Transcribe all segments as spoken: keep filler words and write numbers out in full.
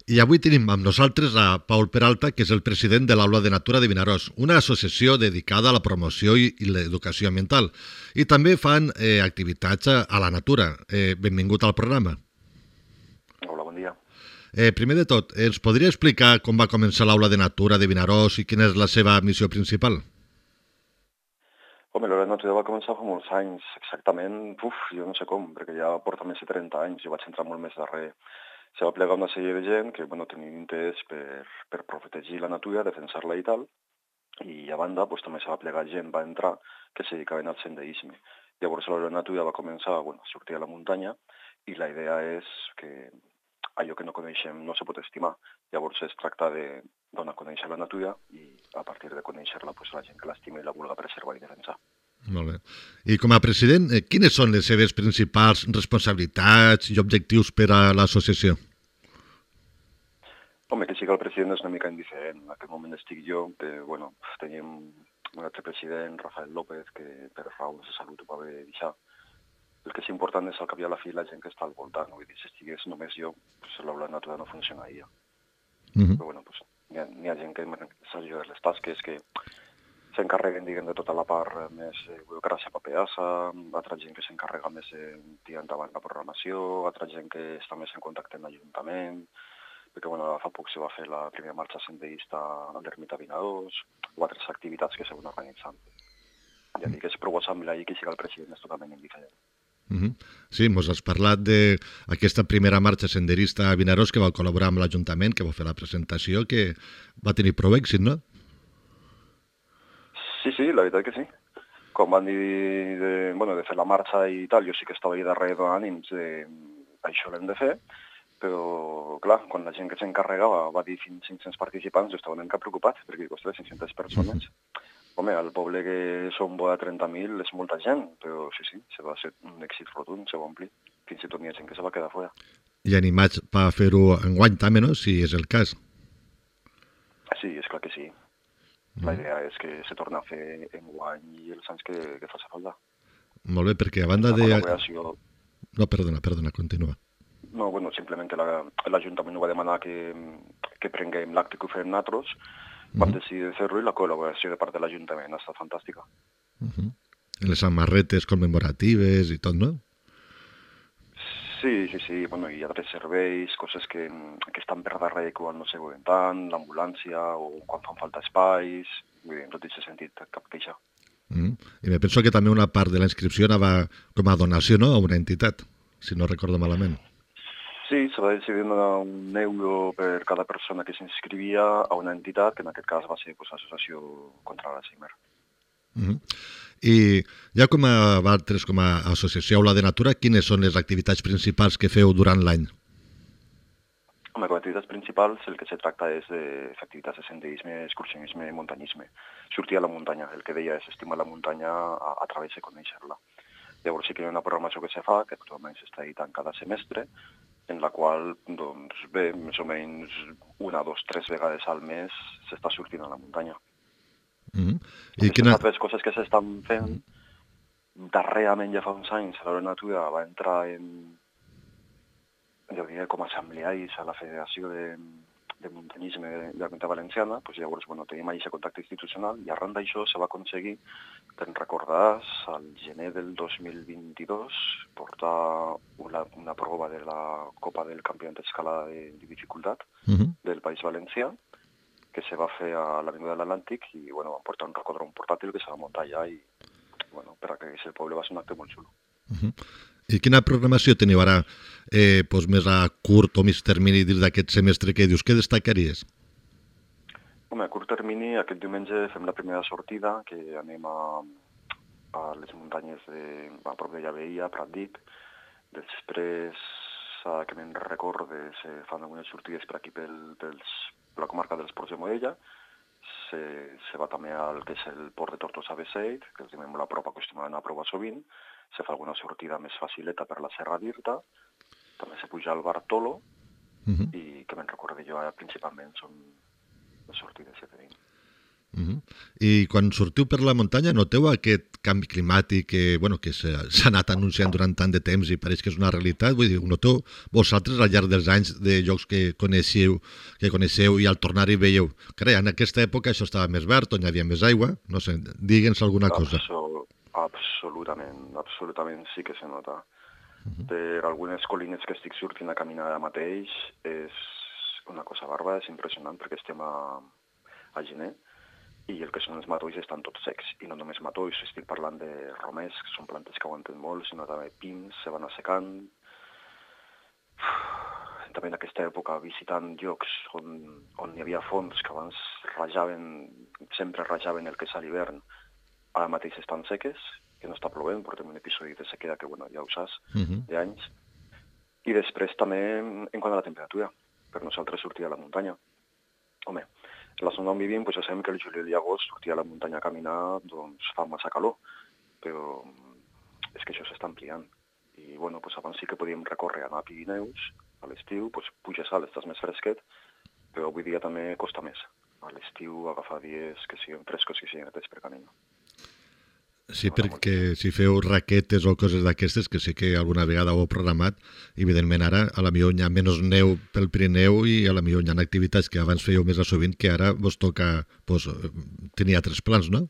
I avui tenim amb nosaltres a Paul Peralta, que és el president de l'Aula de Natura de Vinaròs, una associació dedicada a la promoció i, i l'educació ambiental. I també fan eh, activitats a, a la natura. Eh, benvingut al programa. Hola, bon dia. Eh, primer de tot, ens podria explicar com va començar l'Aula de Natura de Vinaròs i quina és la seva missió principal? Home, l'Hora de Natura va començar fa molts anys, exactament, uf, jo no sé com, perquè ja porta més de trenta anys, jo vaig entrar molt més darrer. Se va plegar una sèrie de gent que, bueno, tenien interès per, per protegir la natura, defensar-la i tal, i a banda, pues, també se va plegar gent, va entrar, que se dedicaven al senderisme. Llavors l'Hora de Natura va començar, bueno, a sortir a la muntanya, i la idea és que allò que no coneixem no se pot estimar. Llavors es tracta de donar a conèixer la natura i a partir de conèixer-la, pues, la gent que l'estima i la vulga preservar i defensar. Molt bé. I com a president, eh, quines són les seves principals responsabilitats i objectius per a l'associació? Home, que sí que el president és una mica indiferent. En aquest moment estic jo, que, bueno, tenim un altre president, Rafael López, que per raons de salut ho va haver de deixar. El que és important és al cap i a la fi la gent que està al voltant. Vull dir, si estigués només jo, pues, l'Aula de Natura no funcionaria. Uh -huh. Però, bueno, pues, hi ha, hi ha gent que s'ajuda de les tasques, que s'encarreguen, diguem, de tota la part més eh, burocràcia paperassa, altra gent que s'encarrega més de tirar endavant la programació, altra gent que està més en contacte amb l'Ajuntament, perquè, bueno, fa poc se va fer la primera marxa senderista a l'Ermita Vinaròs, o altres activitats que s'han organitzant. Ja dic que és prou assemblar i que siga el president és totalment indiferent. Uh -huh. Sí, ens has parlat d'aquesta primera marxa senderista a Vinaròs que va col·laborar amb l'Ajuntament, que va fer la presentació, que va tenir prou èxit, no? Sí, sí, la veritat que sí. Quan van dir de, bueno, de fer la marxa i tal, jo sí que estava ahí darrere donant ànims de això l'hem de fer, però, clar, quan la gent que s'encarregava va dir fins cinc-cents participants, jo estava una mica preocupat, perquè, ostres, cinc-centes persones. Home, al poble que som vora trenta mil és molta gent, però sí, sí, se va ser un èxit rotund, se va omplir. Fins i tot hi ha gent que se va quedar fora. I animats per fer-ho enguany també, no?, si és el cas. Sí, és clar que sí. La idea és que se torna a fer enguany i els anys que, que faci falta. Molt bé, perquè a banda La de... col·laboració... No, perdona, perdona, continua. No, bueno, simplement que la- l'Ajuntament ho va demanar que, que prenguem l'acte que ho fem nosaltres, vam Uh -huh. decidir fer-ho i la col·laboració de part de l'Ajuntament ha estat fantàstica. Uh -huh. Les amarretes commemoratives i tot, no? Sí, sí, sí, bueno, hi ha altres serveis, coses que, que estan per darrere quan no se veuen tant, l'ambulància o quan fan falta espais, vull dir, en tot aquest sentit, cap queixa. Uh -huh. I me penso que també una part de la inscripció anava com a donació, no?, a una entitat, si no recordo malament. Sí, se va decidir donar un euro per cada persona que s'inscrivia a una entitat, que en aquest cas va ser pues, l'Associació contra l'Alzheimer. Uh -huh. I ja com a vosaltres, com a associació Aula de Natura, quines són les activitats principals que feu durant l'any? Home, com a activitats principals el que se tracta és de fer activitats de senderisme, excursionisme i muntanyisme. Sortir a la muntanya, el que deia és estimar la muntanya a, a través de conèixer-la. Llavors sí que hi ha una programació que se fa, que actualment s'està editant cada semestre, en la qual, doncs, bé, més o menys una, dos, tres vegades al mes s'està sortint a la muntanya. Uh -huh. I Aquestes quina... altres coses que s'estan fent, darrerament, ja fa uns anys, l'Hora de Natura va entrar en, jo diria, com a assemblearis a la Federació de, de Muntanyisme de la Comunitat Valenciana, doncs llavors, bueno, tenim aquest contacte institucional i arran d'això se va aconseguir, te'n recordaràs, al gener del dos mil vint-i-dos, portar una, una prova de la Copa del Campionat d'Escalada de, de Dificultat Uh -huh. del País Valencià, que se va fer a l'Avinguda de l'Atlàntic i, bueno, van portar un rocòdrom portàtil que se va muntar allà i, bueno, per a que el poble va ser un acte molt xulo. Uh -huh. I quina programació teniu ara eh, doncs més a curt o mig termini dins d'aquest semestre que dius? Què destacaries? Home, a curt termini, aquest diumenge fem la primera sortida, que anem a, a les muntanyes de, a prop de Llaveria, Pratdip. Després, a que me'n recorde, se fan algunes sortides per aquí pel, pels, per la comarca dels Ports de Morella. Se, se va també al que és el port de Tortosa Beseit, que els tenim la prop acostumada a provar sovint. Se fa alguna sortida més facileta per la Serra d'Irta. També se puja al Bartolo. Uh -huh. I que me'n recorde jo ara principalment són les sortides que tenim. Uh -huh. I quan sortiu per la muntanya noteu aquest canvi climàtic que, bueno, que s'ha anat anunciant durant tant de temps i pareix que és una realitat? Vull dir, ho noteu vosaltres al llarg dels anys de llocs que coneixeu, que coneixeu i al tornar-hi veieu? Carai, en aquesta època això estava més verd, on hi havia més aigua, no sé, digue'ns alguna cosa. Absol absolutament, absolutament sí que se nota. Uh -huh. Per algunes colines que estic sortint a caminar ara mateix és una cosa bàrbara, és impressionant perquè estem a, a gener i el que són els matolls estan tots secs. I no només matolls, estic parlant de romers, que són plantes que aguanten molt, sinó també pins, se van assecant. També en aquesta època visitant llocs on, on hi havia fonts que abans rajaven, sempre rajaven el que és a l'hivern, ara mateix estan seques, que no està plovent, portem un episodi de sequera que, bueno, ja ho saps, uh -huh. d'anys. I després també en quant a la temperatura, per nosaltres sortir a la muntanya. Home, en la zona on vivim, doncs ja sabem que el juliol i agost sortir a la muntanya a caminar doncs fa massa calor, però és que això s'està ampliant. I, bueno, doncs abans sí que podíem recórrer a anar a Pirineus, a l'estiu, doncs puges alt, estàs més fresquet, però avui dia també costa més. A l'estiu agafar dies que siguin frescos i siguin netets per caminar. Sí, perquè si feu raquetes o coses d'aquestes, que sé que alguna vegada ho heu programat, evidentment ara a la millor hi ha menys neu pel Pirineu i a la millor hi ha activitats que abans fèieu més a sovint que ara vos toca pues, tenir altres plans, no?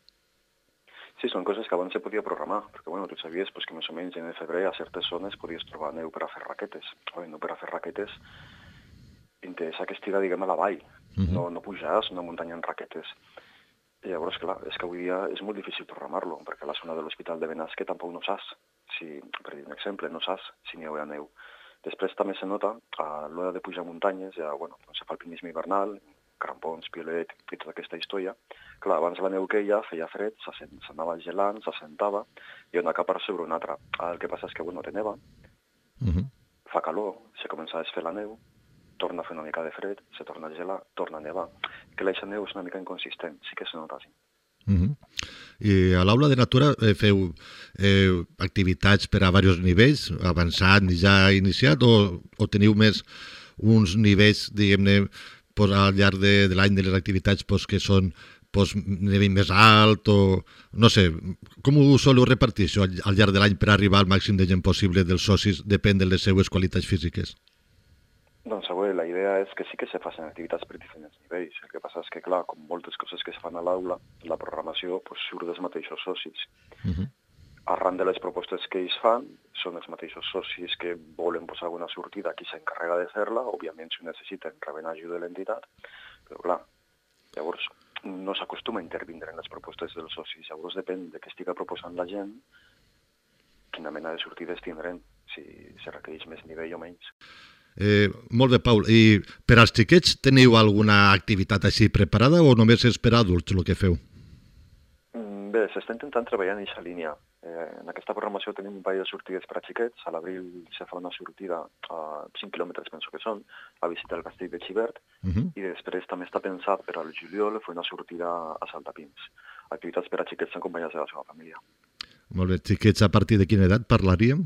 Sí, són coses que abans se podia programar, perquè bueno, tu sabies pues, que més o menys en febrer a certes zones podies trobar neu per a fer raquetes. O no per a fer raquetes, interessa que estiga, diguem, a la vall, uh -huh. no, no pujaràs una muntanya en raquetes. I llavors, clar, és que avui dia és molt difícil programar-lo, perquè a la zona de l'Hospital de Benasque tampoc no saps, si, per dir un exemple, no saps si n'hi haurà neu. Després també se nota, a l'hora de pujar muntanyes, ja, bueno, doncs se fa alpinisme hivernal, crampons, piolet i tota aquesta història. Clar, abans la neu queia, feia fred, s'anava gelant, s'assentava, i una capa sobre una altra. Ara el que passa és que, bueno, te neva, uh -huh. fa calor, se comença a desfer la neu, torna a fer una mica de fred, se torna a gelar, torna a nevar. Que l'aixa neu és una mica inconsistent, sí que se nota així. Uh -huh. I a l'aula de natura eh, feu eh, activitats per a diversos nivells, avançat, ja iniciat, o, o teniu més uns nivells, diguem-ne, pues, al llarg de, de l'any de les activitats pues, que són pues, nivell més alt, o no sé, com ho soleu repartir això al, al llarg de l'any per arribar al màxim de gent possible dels socis, depèn de les seues qualitats físiques? Doncs, a veure, la idea és que sí que se facin activitats per diferents nivells. El que passa és que, clar, com moltes coses que se fan a l'aula, la programació pues, surt dels mateixos socis. Uh -huh. Arran de les propostes que ells fan, són els mateixos socis que volen posar alguna sortida, qui s'encarrega de fer-la, òbviament si ho necessiten reben ajuda de l'entitat, però clar, llavors no s'acostuma a intervindre en les propostes dels socis, llavors depèn de què estiga proposant la gent, quina mena de sortides tindrem, si se requereix més nivell o menys. Eh, molt bé, Paul. I per als xiquets teniu alguna activitat així preparada o només és per adults el que feu? Bé, s'està intentant treballar en aquesta línia. Eh, en aquesta programació tenim un parell de sortides per a xiquets. A l'abril se fa una sortida a cinc quilòmetres, penso que són, a visitar el castell de Xivert, uh -huh. i després també està pensat per al juliol fer una sortida a Saltapins. Activitats per a xiquets acompanyats de la seva família. Molt bé. Xiquets a partir de quina edat parlaríem?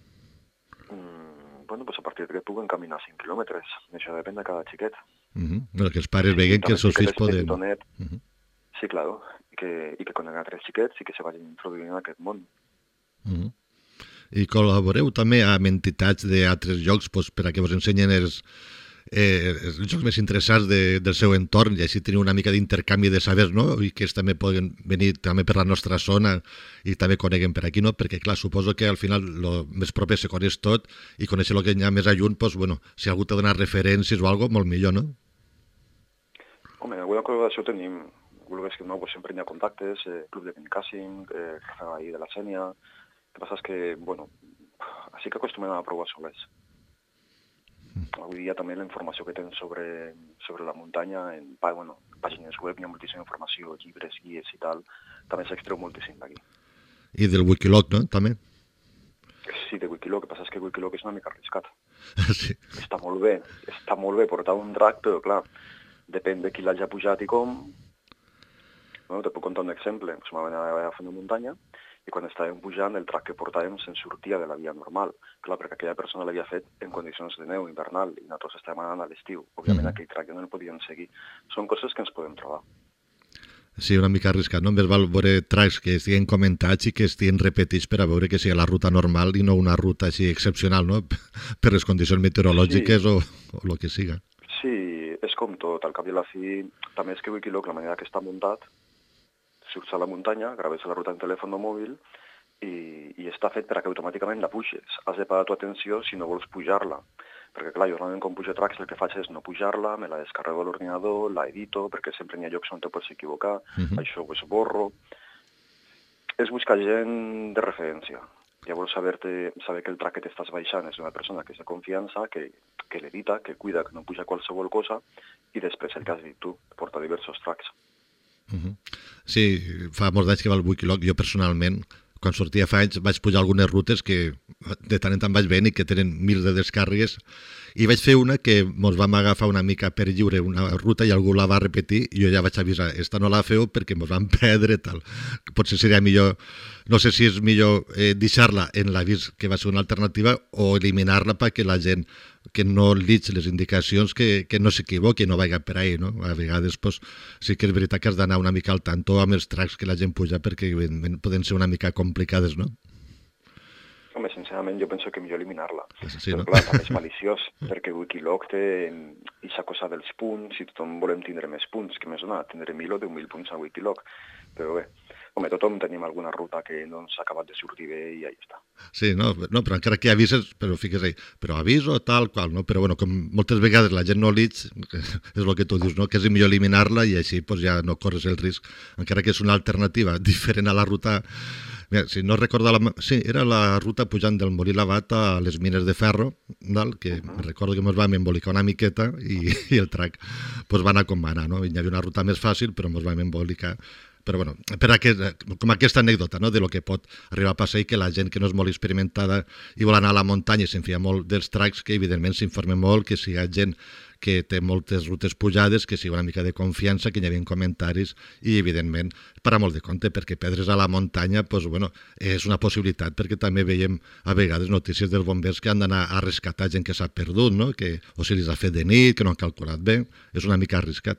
Bueno, pues a partir de que puguen caminar cinc quilòmetres. Això depèn de cada xiquet. Uh -huh. Bueno, que els pares sí, veguen que els seus fills poden... Uh -huh. Sí, claro. I que, i que coneguen altres xiquets i que se vagin introduint en aquest món. Uh -huh. I col·laboreu també amb entitats d'altres llocs pues, per a que vos ensenyen els, eh, els llocs més interessants de, del seu entorn i així teniu una mica d'intercanvi de sabers, no? I que ells també poden venir també per la nostra zona i també coneguen per aquí, no? Perquè, clar, suposo que al final el més proper se coneix tot i conèixer el que hi ha més a lluny, pues, bueno, si algú t'ha donat referències o alguna cosa, molt millor, no? Home, en alguna col·laboració tenim, vulguis que no, pues sempre hi ha contactes, eh, Club de Benicàssim, eh, Rafael de la Sènia. El que passa és que, bueno, així que acostumem a provar solers. Avui dia també la informació que tenen sobre, sobre la muntanya, en bueno, pàgines web hi ha moltíssima informació, llibres, guies i tal, també s'extreu moltíssim d'aquí. I del Wikiloc, no? També? Sí, de Wikiloc, el que passa és que Wikiloc és una mica arriscat. Sí. Està molt bé, està molt bé portar un drac, però clar, depèn de qui l'hagi pujat i com. Bueno, te puc contar un exemple. Pues m'anava a fer una muntanya i quan estàvem pujant el drac que portàvem se'n sortia de la via normal. Clar, perquè aquella persona l'havia fet en condicions de neu invernal i nosaltres estàvem anant a l'estiu. Òbviament mm. aquell drac ja no el podíem seguir. Són coses que ens podem trobar. Sí, una mica arriscat, no? Més val veure tracks que estiguin comentats i que estiguin repetits per a veure que sigui la ruta normal i no una ruta així excepcional, no? Per les condicions meteorològiques Sí, o, o el que siga. sí, és com tot, al cap i a la fi, també és que Wikiloc, la manera que està muntat, surts a la muntanya, graves la ruta en telèfon o mòbil i, i està fet per a que automàticament la puges. Has de parar tu atenció si no vols pujar-la. Perquè, clar, jo normalment quan pujo tracks el que faig és no pujar-la, me la descarrego a l'ordinador, la edito, perquè sempre n'hi ha llocs on te pots equivocar, Uh -huh. això ho esborro. És buscar gent de referència. Llavors, saber, saber que el track que t'estàs baixant és una persona que és de confiança, que, que l'edita, que cuida, que no puja qualsevol cosa, i després el que has dit tu, porta diversos tracks. Uh -huh. Sí, fa molts anys que va al Wikiloc. Jo personalment, quan sortia fa anys, vaig pujar algunes rutes que de tant en tant vaig veient i que tenen mil de descàrregues, i vaig fer una que mos vam agafar una mica per lliure, una ruta, i algú la va repetir i jo ja vaig avisar, esta no la feu perquè mos vam perdre tal. Potser seria millor, no sé si és millor eh, deixar-la en l'avís que va ser una alternativa o eliminar-la perquè la gent que no llig les indicacions que, que no s'equivoqui, no vagi per ahí, no? A vegades pues, sí que és veritat que has d'anar una mica al tanto amb els tracks que la gent puja perquè evidentment poden ser una mica complicades, no? Home, sincerament, jo penso que millor eliminar-la. Sí, Però, no? clar, també és maliciós, perquè Wikiloc té aquesta cosa dels punts, i tothom volem tindre més punts, que més dona tindre mil o deu mil punts a Wikiloc. Però bé, home, tothom tenim alguna ruta que no ens ha acabat de sortir bé i ahí està. Sí, no, no, però encara que avises, però fiques ahí, però aviso tal qual, no? Però bueno, com moltes vegades la gent no lig, és el que tu dius, no? Que és millor eliminar-la i així pues, ja no corres el risc, encara que és una alternativa diferent a la ruta. Mira, si no recordo, la... sí, era la ruta pujant del Molí Lavat a les mines de ferro, dalt, que uh -huh. recordo que ens vam embolicar una miqueta i, i el track pues, va anar com va anar, no? Hi havia una ruta més fàcil, però ens vam embolicar. Però bueno, per aquest, com aquesta anècdota, no?, de lo que pot arribar a passar i que la gent que no és molt experimentada i vol anar a la muntanya i s'enfia molt dels tracks, que evidentment s'informe molt, que siga gent que té moltes rutes pujades, que sigui una mica de confiança, que hi havia comentaris i, evidentment, parar molt de compte, perquè perdre's a la muntanya pues, bueno, és una possibilitat, perquè també veiem a vegades notícies dels bombers que han d'anar a rescatar gent que s'ha perdut, no? Que, o si els ha fet de nit, que no han calculat bé, és una mica arriscat.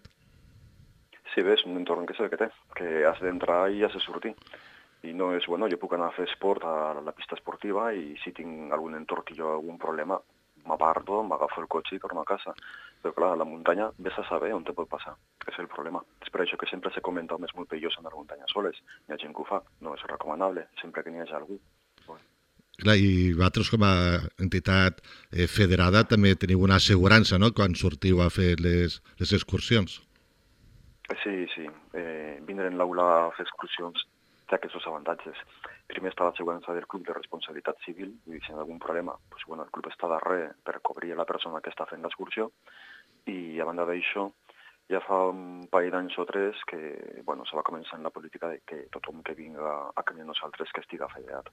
Sí, bé, és un entorn que sé que té, que has d'entrar i has de sortir. I no és, bueno, jo puc anar a fer esport a la pista esportiva i si tinc algun entorn que jo algun problema, m'aparto, m'agafo el cotxe i torno a casa. Però clar, a la muntanya vés a saber on te pot passar, que és el problema. És per això que sempre se comenta que és molt perillós anar a la muntanya soles. Hi ha gent que ho fa, no és recomanable, sempre que n'hi hagi algú. Bueno. Clar, i vosaltres com a entitat eh, federada també teniu una assegurança, no?, quan sortiu a fer les, les excursions. Sí, sí. Eh, vindre en l'aula a fer excursions té aquests dos avantatges. Primer està l'assegurança del club de responsabilitat civil, i si hi ha algun problema, doncs, bueno, el club està darrere per cobrir la persona que està fent l'excursió, i a banda d'això, ja fa un parell d'anys o tres que bueno, se va començar en la política de que tothom que vinga a camí nosaltres que estiga federat.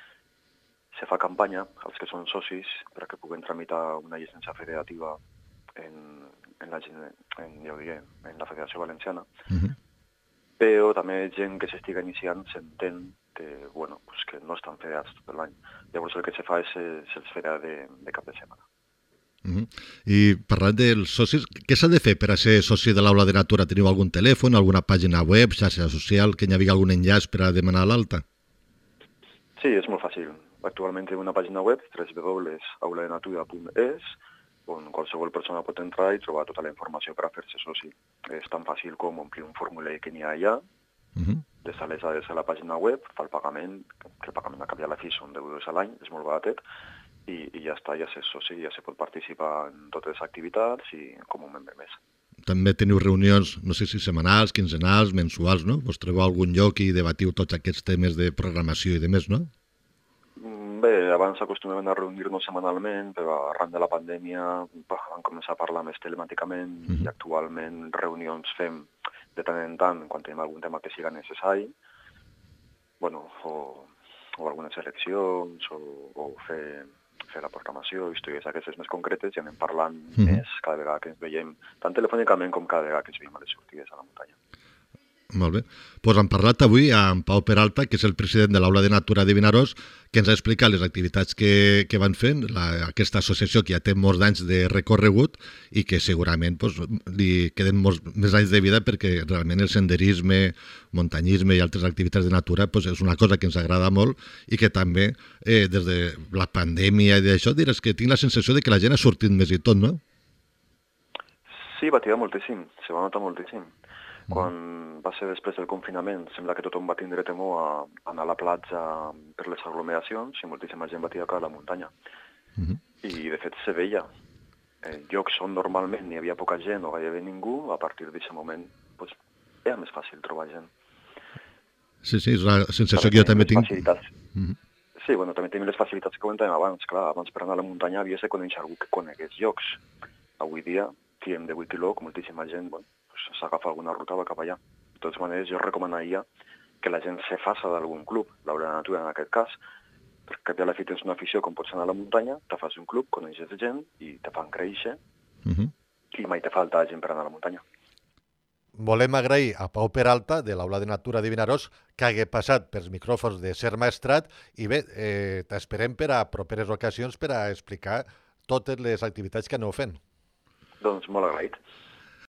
Se fa campanya als que són socis perquè puguen tramitar una llicència federativa en, en, la, en, ja ho diré, en la Federació Valenciana, uh -huh. Però també gent que s'estiga iniciant s'entén que, bueno, pues que no estan federats tot l'any. Llavors el que se fa és se'ls federa de, de cap de setmana. Uh -huh. I parlant dels socis, què s'ha de fer per a ser soci de l'Aula de Natura? Teniu algun telèfon, alguna pàgina web, xarxa social, que hi havia algun enllaç per a demanar l'alta? Sí, és molt fàcil. Actualment tenim una pàgina web, w w w punt aula de natura punt es, on qualsevol persona pot entrar i trobar tota la informació per a fer-se soci. És tan fàcil com omplir un formulari que n'hi ha allà, uh -huh. deixar les dades a la pàgina web, fa el pagament, que el pagament a cap i a la fi són deu euros a l'any, és molt baratet, i, i ja està, ja s'és soci, ja se pot participar en totes les activitats i com un membre més. També teniu reunions, no sé si setmanals, quinzenals, mensuals, no? Vos trobeu a algun lloc i debatiu tots aquests temes de programació i de més, no? Bé, abans acostumem a reunir-nos setmanalment, però arran de la pandèmia vam començar a parlar més telemàticament, uh-huh. i actualment reunions fem de tant en tant quan tenim algun tema que siga necessari, bueno, o, o algunes eleccions, o, o fer, fer la programació, històries aquestes més concretes, i anem parlant uh-huh. més cada vegada que ens veiem, tant telefònicament com cada vegada que ens veiem a les sortides a la muntanya. Molt bé. Pues hem parlat avui amb Pau Peralta, que és el president de l'Aula de Natura de Vinaròs, que ens ha explicat les activitats que, que van fent, la, aquesta associació que ja té molts anys de recorregut i que segurament pues, li queden molts més anys de vida perquè realment el senderisme, muntanyisme i altres activitats de natura pues, és una cosa que ens agrada molt i que també eh, des de la pandèmia i d'això diràs que tinc la sensació de que la gent ha sortit més i tot, no? Sí, va tirar moltíssim, se va notar moltíssim. Quan va ser després del confinament, sembla que tothom va tindre temor a anar a la platja per les aglomeracions i moltíssima gent va tirar a la muntanya. Uh-huh. I, de fet, se veia. En llocs on normalment hi havia poca gent o gairebé ningú, a partir d'aquest moment pues, era més fàcil trobar gent. Sí, sí, és la sensació que jo també tinc. Uh-huh. Sí, bueno, també tenim les facilitats que comentàvem abans. Clar, abans per anar a la muntanya havia de conèixer algú que conegués llocs. Avui dia, qui hem de Wikiloc, moltíssima gent, bueno, s'agafa alguna ruta va cap allà. De totes maneres, jo recomanaria que la gent se faça d'algun club, l'Aula de Natura en aquest cas, perquè a la fi tens una afició com pots anar a la muntanya, te fas un club, coneixes gent i te fan créixer uh-huh. i mai te falta gent per anar a la muntanya. Volem agrair a Pau Peralta, de l'Aula de Natura de Vinaròs, que hagi passat pels micròfons de Ser Maestrat i bé, eh, t'esperem per a properes ocasions per a explicar totes les activitats que aneu fent. Doncs molt agraït.